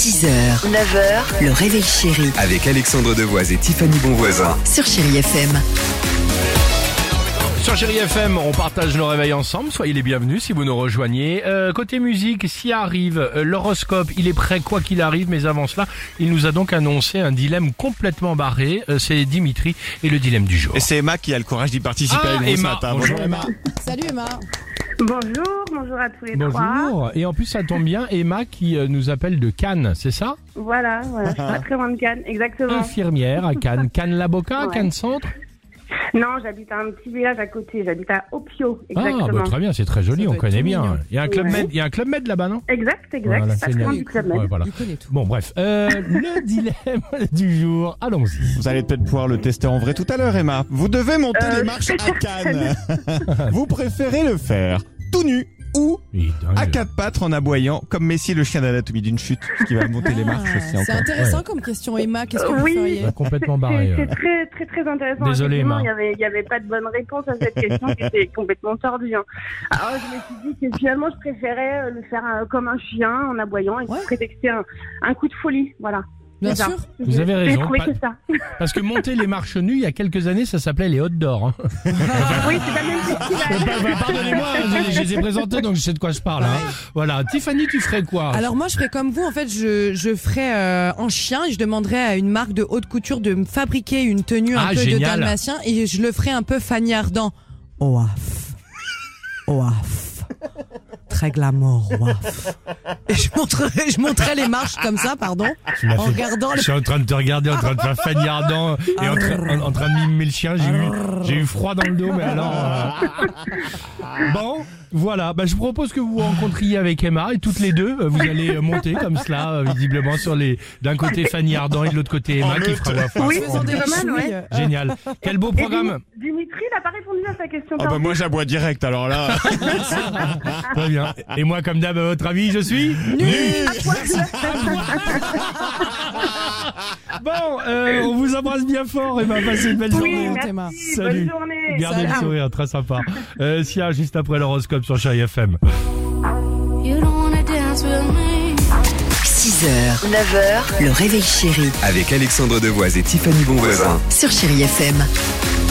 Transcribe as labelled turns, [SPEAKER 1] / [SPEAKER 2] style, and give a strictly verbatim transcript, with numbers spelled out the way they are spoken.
[SPEAKER 1] six heures, neuf heures, le réveil chéri.
[SPEAKER 2] Avec Alexandre Devoise et Tiffany Bonvoisin.
[SPEAKER 1] Sur Chéri F M.
[SPEAKER 3] Sur Chéri F M, on partage nos réveils ensemble. Soyez les bienvenus si vous nous rejoignez. Euh, côté musique, s'y arrive, euh, l'horoscope, il est prêt quoi qu'il arrive. Mais avant cela, il nous a donc annoncé un dilemme complètement barré. Euh, c'est Dimitri et le dilemme du jour.
[SPEAKER 4] Et c'est Emma qui a le courage d'y participer
[SPEAKER 3] Ah,
[SPEAKER 4] avec nous ce
[SPEAKER 3] Emma.
[SPEAKER 4] matin.
[SPEAKER 3] Bonjour Emma.
[SPEAKER 5] Salut Emma.
[SPEAKER 6] Bonjour, bonjour à tous les trois.
[SPEAKER 3] Bonjour. Et en plus, ça tombe bien, Emma qui euh, nous appelle de Cannes, c'est ça?
[SPEAKER 6] Voilà, voilà, je suis pas très loin de Cannes, exactement.
[SPEAKER 3] Infirmière à Cannes. Cannes-la-Boca,
[SPEAKER 6] Ouais.
[SPEAKER 3] Cannes Centre?
[SPEAKER 6] Non, j'habite à un petit village à côté, j'habite à Opio,
[SPEAKER 3] Ah,
[SPEAKER 6] exactement.
[SPEAKER 3] bah, très bien, c'est très joli,
[SPEAKER 5] Ça
[SPEAKER 3] on
[SPEAKER 5] doit
[SPEAKER 3] connaît
[SPEAKER 5] être
[SPEAKER 3] bien.
[SPEAKER 5] mignon.
[SPEAKER 3] Il y a un club
[SPEAKER 6] Ouais.
[SPEAKER 3] med, il y a un club med là-bas, non?
[SPEAKER 6] Exact, exact,
[SPEAKER 3] Voilà,
[SPEAKER 6] pas
[SPEAKER 3] c'est
[SPEAKER 6] très loin
[SPEAKER 3] bien.
[SPEAKER 6] du Club Med.
[SPEAKER 3] Ouais, voilà.
[SPEAKER 5] Il connaît tout.
[SPEAKER 3] Bon, bref, euh, le dilemme du jour, allons-y.
[SPEAKER 4] Vous allez peut-être pouvoir le tester en vrai tout à l'heure, Emma. Vous devez monter
[SPEAKER 6] Euh,
[SPEAKER 4] les marches à Cannes. Vous préférez le faire tout nu ou
[SPEAKER 3] Il est dingue.
[SPEAKER 4] à quatre pattes en aboyant, comme Messi le chien d'anatomie d'une chute, qui va monter les marches aussi
[SPEAKER 5] Ah, c'est
[SPEAKER 4] encore.
[SPEAKER 5] intéressant
[SPEAKER 3] Ouais.
[SPEAKER 5] comme question Emma, qu'est-ce que
[SPEAKER 6] Euh,
[SPEAKER 5] vous
[SPEAKER 6] oui.
[SPEAKER 5] feriez?
[SPEAKER 3] Ouais, complètement
[SPEAKER 6] C'est
[SPEAKER 3] barré.
[SPEAKER 6] c'est
[SPEAKER 3] euh.
[SPEAKER 6] très, très, très intéressant.
[SPEAKER 3] Désolé,
[SPEAKER 6] Effectivement,
[SPEAKER 3] Emma.
[SPEAKER 6] Il n'y avait, il y avait pas de bonne réponse à cette question qui était complètement tordue. hein. Alors, je me suis dit que finalement, je préférais euh, le faire euh, comme un chien, en aboyant, et
[SPEAKER 5] Ouais.
[SPEAKER 6] prétexter un, un coup de folie. Voilà.
[SPEAKER 5] Bien
[SPEAKER 6] C'est ça.
[SPEAKER 5] sûr.
[SPEAKER 3] Vous
[SPEAKER 6] J'ai-
[SPEAKER 3] avez
[SPEAKER 6] J'ai
[SPEAKER 3] raison,
[SPEAKER 6] trouvé
[SPEAKER 3] pas-
[SPEAKER 6] que ça.
[SPEAKER 3] Parce que monter les marches nues, il y a quelques années, ça s'appelait les hôtes d'or. Hein.
[SPEAKER 6] Oui, c'est la même festival.
[SPEAKER 3] Bah, bah, Pardonnez-moi, hein, je, je les ai présentés, donc je sais de quoi je parle. Hein. Voilà. Tiffany, tu ferais quoi?
[SPEAKER 5] Alors moi je ferais comme vous, en fait je, je ferais euh, en chien et je demanderais à une marque de haute couture de me fabriquer une tenue un
[SPEAKER 3] Ah,
[SPEAKER 5] peu
[SPEAKER 3] génial.
[SPEAKER 5] de dalmatien et je le ferais un peu Fanny Ardant. Oaf. Oaf. Très glamour, oaf. Et je montrerais, je montrerais les marches comme ça, pardon,
[SPEAKER 3] Tu m'as
[SPEAKER 5] en
[SPEAKER 3] fait-
[SPEAKER 5] regardant
[SPEAKER 3] Je
[SPEAKER 5] les...
[SPEAKER 3] suis en train de te regarder, en train de faire Fanny Ardant et en, train- en, en train de mimer le chien. J'ai eu, j'ai eu froid dans le dos, mais alors. euh, Bon, voilà. Bah, je vous propose que vous vous rencontriez avec Emma et toutes les deux, euh, vous allez euh, monter comme cela, euh, visiblement sur les, d'un côté Fanny Ardant et de l'autre côté Emma
[SPEAKER 4] En
[SPEAKER 3] qui
[SPEAKER 4] meute.
[SPEAKER 3] fera voix forte.
[SPEAKER 6] Oui,
[SPEAKER 5] Faisant des
[SPEAKER 6] pas mal,
[SPEAKER 5] chouilles.
[SPEAKER 6] ouais.
[SPEAKER 3] Génial. Quel beau
[SPEAKER 6] Et
[SPEAKER 3] programme.
[SPEAKER 6] Dim- Dimitri n'a pas répondu à sa question.
[SPEAKER 4] Oh bah moi j'aboie direct, alors là.
[SPEAKER 3] Très bien. Et moi, comme d'hab, à votre avis, je suis Bon, euh, on vous embrasse bien fort et va passer une belle
[SPEAKER 6] Oui,
[SPEAKER 3] journée.
[SPEAKER 6] merci.
[SPEAKER 5] Emma.
[SPEAKER 3] Salut.
[SPEAKER 6] Bonne journée.
[SPEAKER 3] Gardez le
[SPEAKER 5] Salut.
[SPEAKER 3] sourire, très sympa. Euh, Sia, juste après l'horoscope sur Chéri F M.
[SPEAKER 7] You don't wanna dance with me.
[SPEAKER 1] six heures, neuf heures, le réveil chéri.
[SPEAKER 2] Avec Alexandre Devoise et Tiffany Bonvoisin.
[SPEAKER 1] Sur Chéri F M.